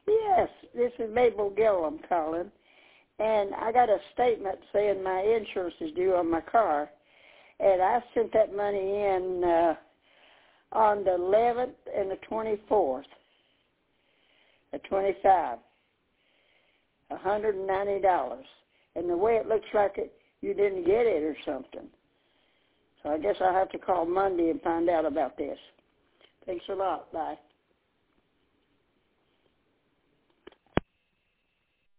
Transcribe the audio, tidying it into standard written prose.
Yes, this is Mabel Gillum calling, and I got a statement saying my insurance is due on my car, and I sent that money in on the 11th and the 24th, the 25, $190, and the way it looks like you didn't get it or something. So I guess I'll have to call Monday and find out about this. Thanks a lot. Bye.